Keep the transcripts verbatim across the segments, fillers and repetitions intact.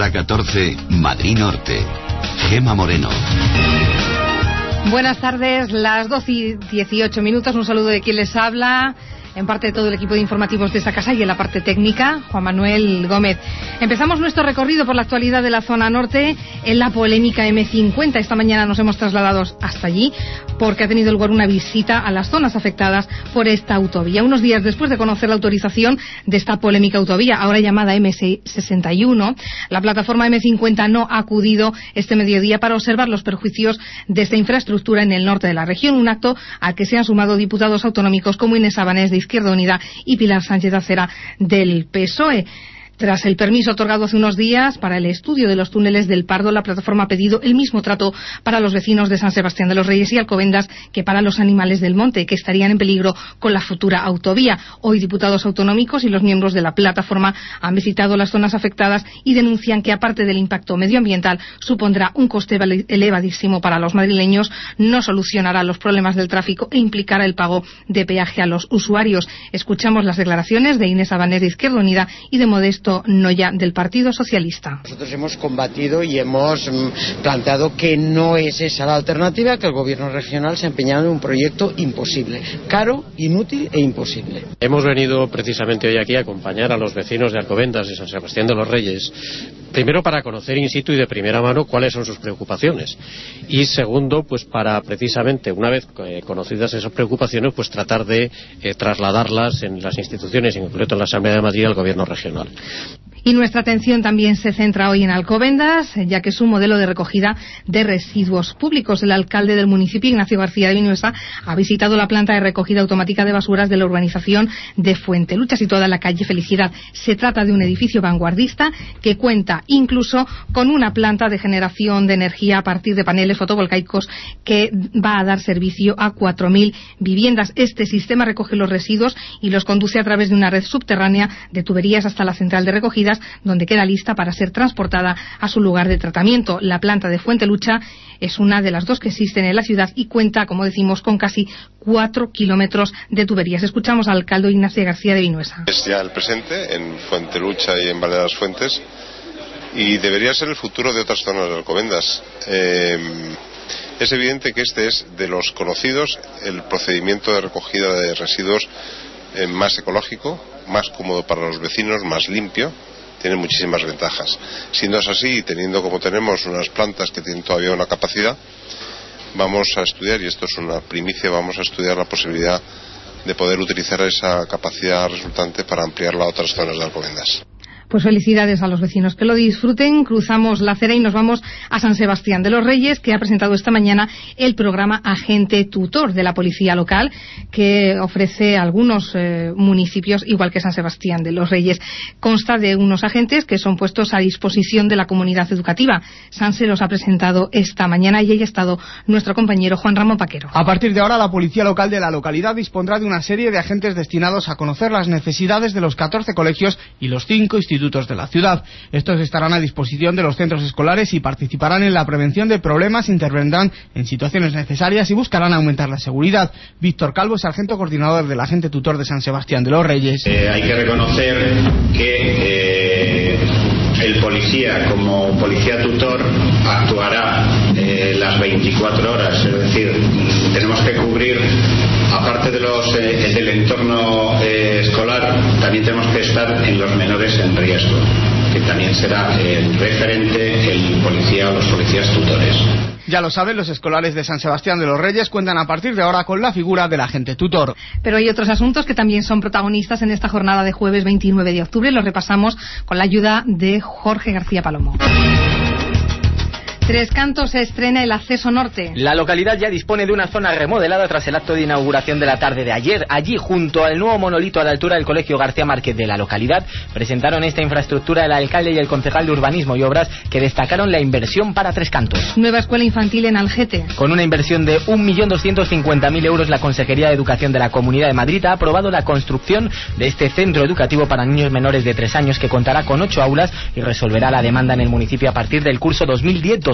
hasta catorce, Madrid Norte. Gema Moreno. Buenas tardes, las doce y dieciocho minutos. Un saludo de quien les habla, en parte de todo el equipo de informativos de esta casa y en la parte técnica, Juan Manuel Gómez. Empezamos nuestro recorrido por la actualidad de la zona norte en la polémica eme cincuenta. Esta mañana nos hemos trasladado hasta allí porque ha tenido lugar una visita a las zonas afectadas por esta autovía. Unos días después de conocer la autorización de esta polémica autovía, ahora llamada eme sesenta y uno, la plataforma eme cincuenta no ha acudido este mediodía para observar los perjuicios de esta infraestructura en el norte de la región, un acto al que se han sumado diputados autonómicos como Inés Abanés de Izquierda Unida y Pilar Sánchez Acera del P S O E. Tras el permiso otorgado hace unos días para el estudio de los túneles del Pardo, la plataforma ha pedido el mismo trato para los vecinos de San Sebastián de los Reyes y Alcobendas que para los animales del monte, que estarían en peligro con la futura autovía. Hoy diputados autonómicos y los miembros de la plataforma han visitado las zonas afectadas y denuncian que, aparte del impacto medioambiental, supondrá un coste elevadísimo para los madrileños, no solucionará los problemas del tráfico e implicará el pago de peaje a los usuarios. Escuchamos las declaraciones de Inés Abanés de Izquierda Unida y de Modesto Noya del Partido Socialista. Nosotros hemos combatido y hemos planteado que no es esa la alternativa, que el gobierno regional se ha empeñado en un proyecto imposible, caro, inútil e imposible. Hemos venido precisamente hoy aquí a acompañar a los vecinos de Alcobendas y San Sebastián de los Reyes, primero para conocer in situ y de primera mano cuáles son sus preocupaciones, y segundo, pues para precisamente, una vez eh, conocidas esas preocupaciones, pues tratar de eh, trasladarlas en las instituciones, en concreto en la Asamblea de Madrid, al gobierno regional. Y nuestra atención también se centra hoy en Alcobendas, ya que es un modelo de recogida de residuos públicos. El alcalde del municipio, Ignacio García de Vinuesa, ha visitado la planta de recogida automática de basuras de la urbanización de Fuentelucha, situada en la calle Felicidad. Se trata de un edificio vanguardista que cuenta incluso con una planta de generación de energía a partir de paneles fotovoltaicos que va a dar servicio a cuatro mil viviendas. Este sistema recoge los residuos y los conduce a través de una red subterránea de tuberías hasta la central de recogida, donde queda lista para ser transportada a su lugar de tratamiento. La planta de Fuentelucha es una de las dos que existen en la ciudad y cuenta, como decimos, con casi cuatro kilómetros de tuberías. Escuchamos al alcalde Ignacio García de Vinuesa. Es ya el presente en Fuentelucha y en Valle de las Fuentes, y debería ser el futuro de otras zonas de Alcobendas. Eh, es evidente que este es, de los conocidos, el procedimiento de recogida de residuos eh, más ecológico, más cómodo para los vecinos, más limpio. Tiene muchísimas ventajas. Siendo así, y teniendo como tenemos unas plantas que tienen todavía una capacidad, vamos a estudiar, y esto es una primicia, vamos a estudiar la posibilidad de poder utilizar esa capacidad resultante para ampliarla a otras zonas de Alcobendas. Pues felicidades a los vecinos, que lo disfruten. Cruzamos la acera y nos vamos a San Sebastián de los Reyes, que ha presentado esta mañana el programa Agente Tutor de la Policía Local, que ofrece a algunos eh, municipios, igual que San Sebastián de los Reyes. Consta de unos agentes que son puestos a disposición de la comunidad educativa. Sanse los ha presentado esta mañana y ahí ha estado nuestro compañero Juan Ramón Paquero. A partir de ahora, la Policía Local de la localidad dispondrá de una serie de agentes destinados a conocer las necesidades de los catorce colegios y los cinco institutos de la ciudad. Estos estarán a disposición de los centros escolares y participarán en la prevención de problemas, intervendrán en situaciones necesarias y buscarán aumentar la seguridad. Víctor Calvo, sargento coordinador del agente tutor de San Sebastián de los Reyes. Eh, hay que reconocer que eh, el policía, como policía tutor, actuará eh, las veinticuatro horas, es decir, tenemos que cubrir, aparte de los eh, del entorno eh, escolar, también tenemos que estar en los menores en riesgo, que también será el referente el policía o los policías tutores. Ya lo saben, los escolares de San Sebastián de los Reyes cuentan a partir de ahora con la figura del agente tutor. Pero hay otros asuntos que también son protagonistas en esta jornada de jueves veintinueve de octubre. Los repasamos con la ayuda de Jorge García Palomo. Tres Cantos se estrena el acceso norte. La localidad ya dispone de una zona remodelada tras el acto de inauguración de la tarde de ayer. Allí, junto al nuevo monolito a la altura del Colegio García Márquez de la localidad, presentaron esta infraestructura el alcalde y el concejal de Urbanismo y Obras, que destacaron la inversión para Tres Cantos. Nueva escuela infantil en Algete. Con una inversión de un millón doscientos cincuenta mil euros, la Consejería de Educación de la Comunidad de Madrid ha aprobado la construcción de este centro educativo para niños menores de tres años, que contará con ocho aulas y resolverá la demanda en el municipio a partir del curso dos mil diez dos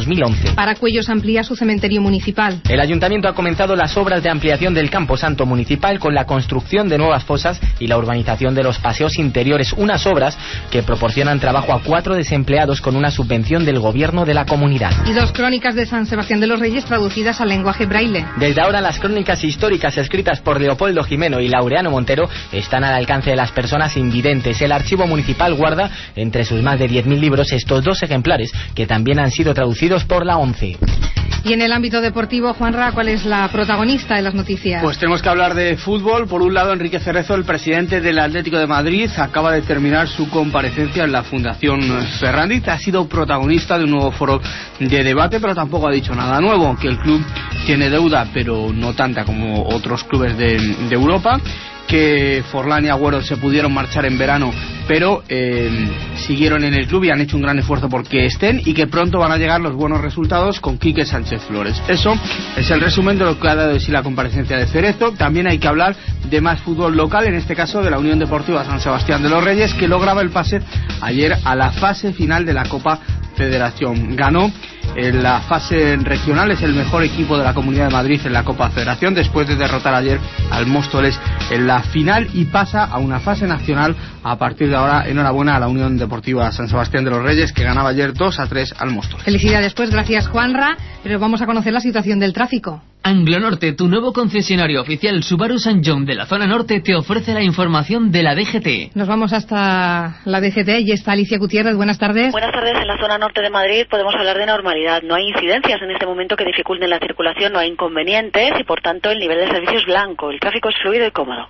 dos mil once. Paracuellos amplía su cementerio municipal. El ayuntamiento ha comenzado las obras de ampliación del camposanto municipal con la construcción de nuevas fosas y la urbanización de los paseos interiores, unas obras que proporcionan trabajo a cuatro desempleados con una subvención del gobierno de la comunidad. Y dos crónicas de San Sebastián de los Reyes traducidas al lenguaje braille. Desde ahora las crónicas históricas escritas por Leopoldo Jimeno y Laureano Montero están al alcance de las personas invidentes. El archivo municipal guarda entre sus más de diez mil libros estos dos ejemplares que también han sido traducidos por la ONCE. Y en el ámbito deportivo, Juanra, ¿cuál es la protagonista de las noticias? Pues tenemos que hablar de fútbol. Por un lado, Enrique Cerezo, el presidente del Atlético de Madrid, acaba de terminar su comparecencia en la Fundación Ferrandiz. Ha sido protagonista de un nuevo foro de debate, pero tampoco ha dicho nada nuevo, que el club tiene deuda, pero no tanta como otros clubes de, de Europa, que Forlán y Agüero se pudieron marchar en verano, pero eh, siguieron en el club y han hecho un gran esfuerzo porque estén, y que pronto van a llegar los buenos resultados con Quique Sánchez Flores. Eso es el resumen de lo que ha dado de sí la comparecencia de Cerezo. También hay que hablar de más fútbol local, en este caso de la Unión Deportiva San Sebastián de los Reyes, que lograba el pase ayer a la fase final de la Copa Federación. Ganó en la fase regional, es el mejor equipo de la Comunidad de Madrid en la Copa Federación, después de derrotar ayer al Móstoles en la final, y pasa a una fase nacional a partir de ahora. Enhorabuena a la Unión Deportiva San Sebastián de los Reyes, que ganaba ayer dos a tres al Móstoles. Felicidades, pues, gracias, Juanra. Pero vamos a conocer la situación del tráfico. Anglonorte, tu nuevo concesionario oficial Subaru San John de la zona norte, te ofrece la información de la D G T. Nos vamos hasta la D G T y está Alicia Gutiérrez. Buenas tardes. Buenas tardes. En la zona norte de Madrid podemos hablar de normalidad. No hay incidencias en este momento que dificulten la circulación, no hay inconvenientes y, por tanto, el nivel de servicio es blanco. El tráfico es fluido y cómodo.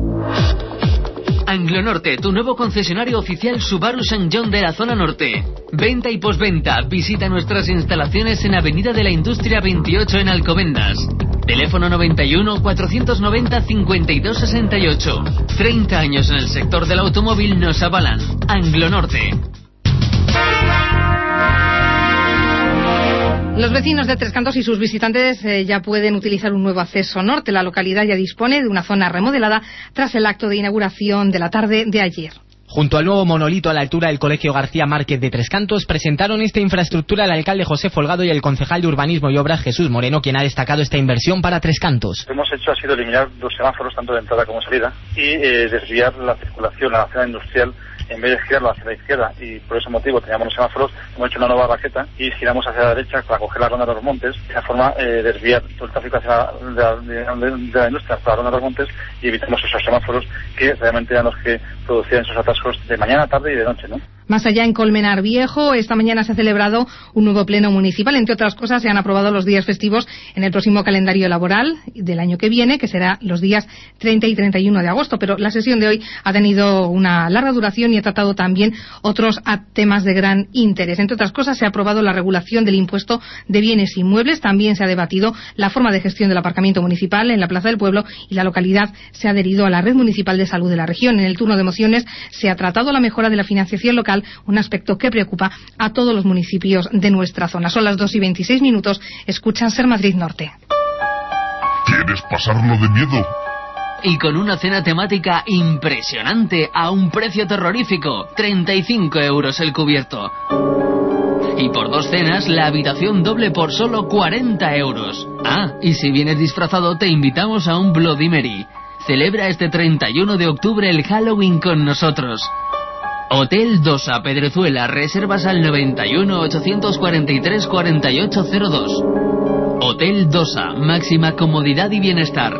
Anglonorte, tu nuevo concesionario oficial Subaru San John de la zona norte. Venta y postventa. Visita nuestras instalaciones en Avenida de la Industria veintiocho en Alcobendas. Teléfono noventa y uno, cuatrocientos noventa, cincuenta y dos sesenta y ocho. treinta años en el sector del automóvil nos avalan. Anglonorte. Los vecinos de Tres Cantos y sus visitantes eh, ya pueden utilizar un nuevo acceso norte. La localidad ya dispone de una zona remodelada tras el acto de inauguración de la tarde de ayer. Junto al nuevo monolito a la altura del Colegio García Márquez de Tres Cantos, presentaron esta infraestructura el alcalde José Folgado y el concejal de Urbanismo y Obras Jesús Moreno, quien ha destacado esta inversión para Tres Cantos. Lo que hemos hecho ha sido eliminar dos semáforos, tanto de entrada como salida, y eh, desviar la circulación a la zona industrial en vez de girarlo hacia la izquierda, y por ese motivo teníamos los semáforos. Hemos hecho una nueva raqueta y giramos hacia la derecha para coger la ronda de los montes, de esa forma eh, desviar todo el tráfico hacia la, de, la, de, de la industria hasta la ronda de los montes, y evitamos esos semáforos que realmente eran los que producían esos atascos de mañana, tarde y de noche, ¿no? Más allá, en Colmenar Viejo, esta mañana se ha celebrado un nuevo pleno municipal. Entre otras cosas, se han aprobado los días festivos en el próximo calendario laboral del año que viene, que será los días treinta y treinta y uno de agosto. Pero la sesión de hoy ha tenido una larga duración y ha tratado también otros temas de gran interés. Entre otras cosas, se ha aprobado la regulación del impuesto de bienes inmuebles. También se ha debatido la forma de gestión del aparcamiento municipal en la Plaza del Pueblo, y la localidad se ha adherido a la Red Municipal de Salud de la región. En el turno de mociones se ha tratado la mejora de la financiación local, un aspecto que preocupa a todos los municipios de nuestra zona. Son las dos y veintiséis minutos. Escuchan Ser Madrid Norte. ¿Quieres pasarlo de miedo? Y con una cena temática impresionante a un precio terrorífico, treinta y cinco euros el cubierto. Y por dos cenas, la habitación doble por solo cuarenta euros. Ah, y si vienes disfrazado, te invitamos a un Bloody Mary. Celebra este treinta y uno de octubre el Halloween con nosotros. Hotel Dosa, Pedrezuela, reservas al noventa y uno, ochocientos cuarenta y tres, cuarenta y ocho cero dos. Hotel Dosa, máxima comodidad y bienestar.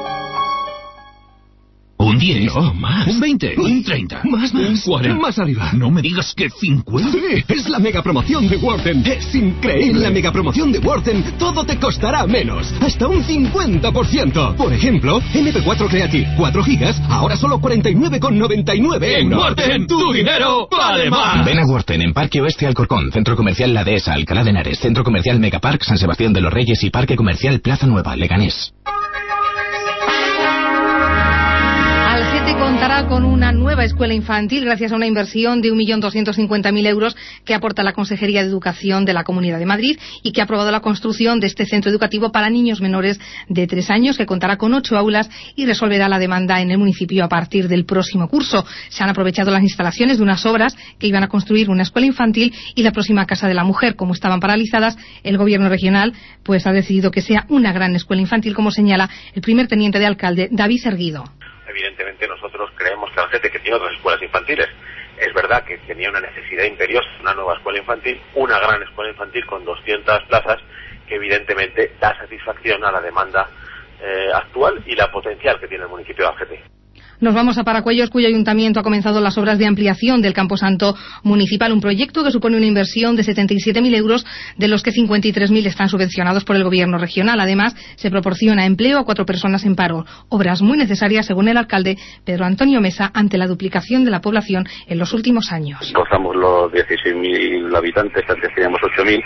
Un diez, no, más. Un veinte, un treinta, más, más, un cuarenta, más arriba. No me digas que cincuenta. Sí, es la mega promoción de Worten. Es increíble. En la mega promoción de Worten todo te costará menos, hasta un cincuenta por ciento. Por ejemplo, eme pe cuatro Creative cuatro gigas, ahora solo cuarenta y nueve con noventa y nueve euros. En Worten, tu dinero vale más. Ven a Worten en Parque Oeste Alcorcón, Centro Comercial La Dehesa, Alcalá de Henares, Centro Comercial Megapark San Sebastián de los Reyes y Parque Comercial Plaza Nueva, Leganés. Con contará con una nueva escuela infantil gracias a una inversión de un millón doscientos cincuenta mil euros que aporta la Consejería de Educación de la Comunidad de Madrid y que ha aprobado la construcción de este centro educativo para niños menores de tres años, que contará con ocho aulas y resolverá la demanda en el municipio a partir del próximo curso. Se han aprovechado las instalaciones de unas obras que iban a construir una escuela infantil y la próxima Casa de la Mujer. Como estaban paralizadas, el Gobierno regional pues ha decidido que sea una gran escuela infantil, como señala el primer teniente de alcalde, David Erguido. Evidentemente nosotros creemos que Albacete, que tiene otras escuelas infantiles, es verdad que tenía una necesidad imperiosa, una nueva escuela infantil, una gran escuela infantil con doscientas plazas, que evidentemente da satisfacción a la demanda eh, actual y la potencial que tiene el municipio de Albacete. Nos vamos a Paracuellos, cuyo ayuntamiento ha comenzado las obras de ampliación del camposanto municipal, un proyecto que supone una inversión de setenta y siete mil euros, de los que cincuenta y tres mil están subvencionados por el gobierno regional. Además, se proporciona empleo a cuatro personas en paro. Obras muy necesarias, según el alcalde Pedro Antonio Mesa, ante la duplicación de la población en los últimos años. Rozamos los dieciséis mil habitantes, antes teníamos ocho mil,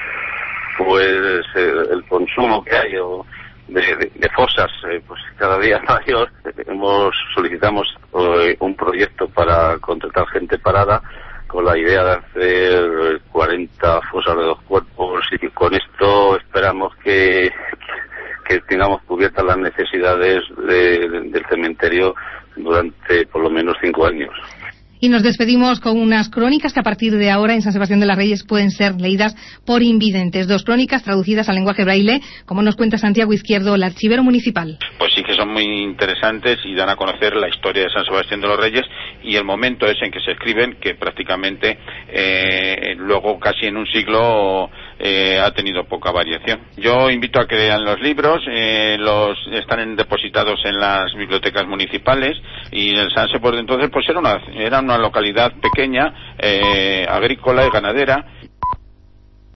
pues eh, el consumo que hay o De, de, de fosas eh, pues cada día es mayor. Hemos solicitamos eh, un proyecto para contratar gente parada con la idea de hacer cuarenta fosas de dos cuerpos, y con esto esperamos que, que tengamos cubiertas las necesidades de, de, del cementerio durante por lo menos cinco años. Y nos despedimos con unas crónicas que a partir de ahora en San Sebastián de los Reyes pueden ser leídas por invidentes. Dos crónicas traducidas al lenguaje braille, como nos cuenta Santiago Izquierdo, el archivero municipal. Pues sí que son muy interesantes y dan a conocer la historia de San Sebastián de los Reyes y el momento ese en que se escriben, que prácticamente eh, luego casi en un siglo eh, ha tenido poca variación. Yo invito a que lean los libros, eh, los están depositados en las bibliotecas municipales, y el Sanse por entonces pues era una, era una localidad pequeña, eh, agrícola y ganadera,